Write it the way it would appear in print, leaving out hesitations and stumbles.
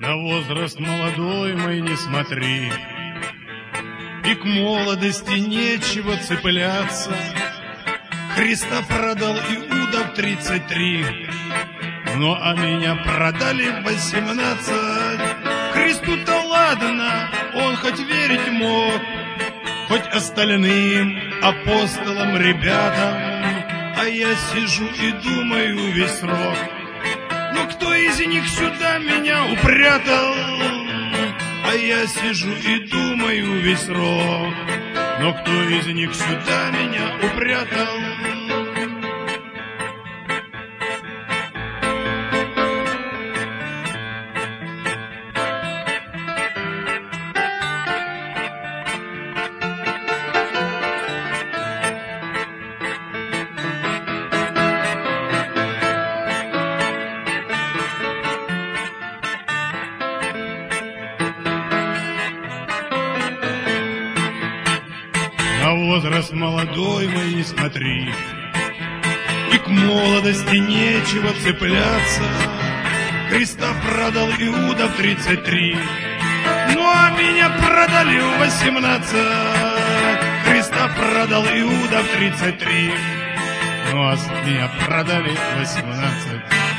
На возраст молодой мой не смотри, и к молодости нечего цепляться. Христа продал Иуда в 33, ну а меня продали в 18. Христу-то ладно, он хоть верить мог, хоть остальным апостолам, ребятам, а я сижу и думаю весь срок, ну кто из них сюда меня упрятал? А я сижу и думаю весь срок, но кто из них сюда меня упрятал? На возраст молодой мой не смотри, и к молодости нечего цепляться. Христа продал Иуда в 33, ну а меня продали в 18. Христа продал Иуда в 33, ну а меня продали в 18.